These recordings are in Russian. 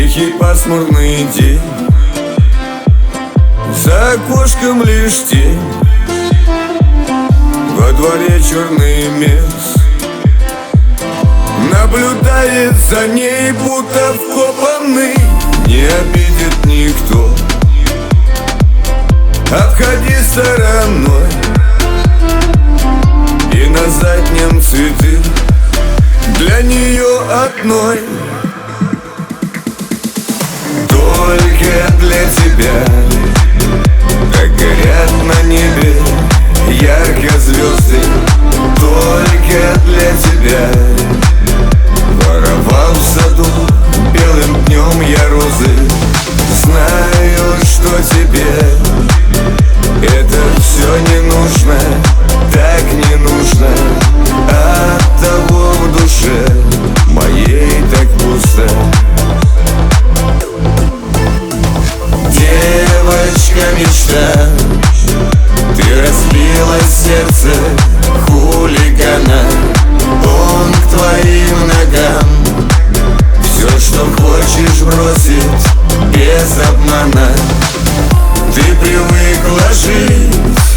Тихий пасмурный день, за окошком лишь тень, во дворе черный мес наблюдает за ней, будто вкопанный. Не обидит никто, обходи стороной. И на заднем цветы для нее одной. Только для тебя так горят на небе ярко звезды. Только для тебя воровал в саду белым днем я розы. Знаю, что тебе это все не нужно, так не нужно. Оттого в душе моей так пусто. Девочка мечта, ты разбила сердце хулигана. Он к твоим ногам все, что хочешь, бросить без обмана. Ты привыкла жить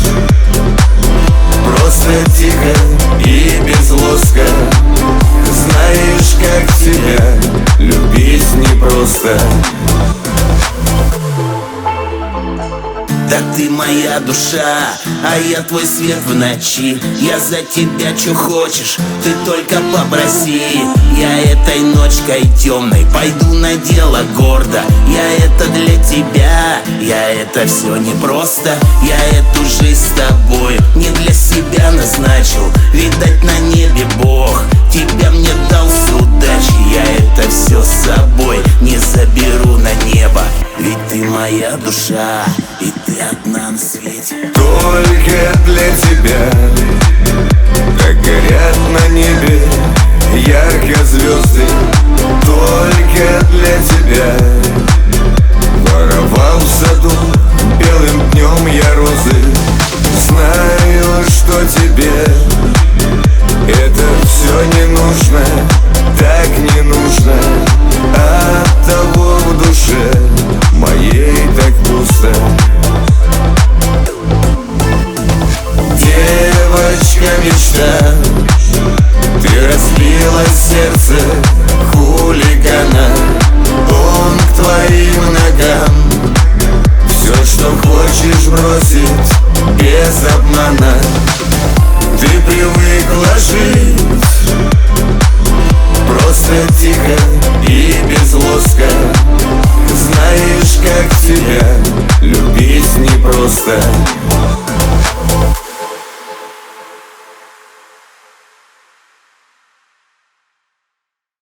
просто тихо и без лоска. Знаешь, как тебя любить непросто. Да ты моя душа, а я твой свет в ночи. Я за тебя, чё хочешь, ты только попроси. Я этой ночкой темной пойду на дело гордо. Я это для тебя, я это все непросто. Я эту жизнь с тобой не для себя назначил. Видать, на небе Бог тебя мне дал с удачей. Я это все с собой не заберу на небо. Ведь ты моя душа, и ты одна на свете. Только для тебя так горят на небе ярко звезды. Только для тебя воровал в саду белым днем я розы. Знаю, что тебе это все не нужно, так не нужно. Оттого в душе моей так пусто. Девочка мечта, ты разбила сердце хулигана. Он к твоим ногам все, что хочешь, бросить без обмана. Ты привыкла жить просто тихо и без лоска. Знаешь, как тебя любить непросто.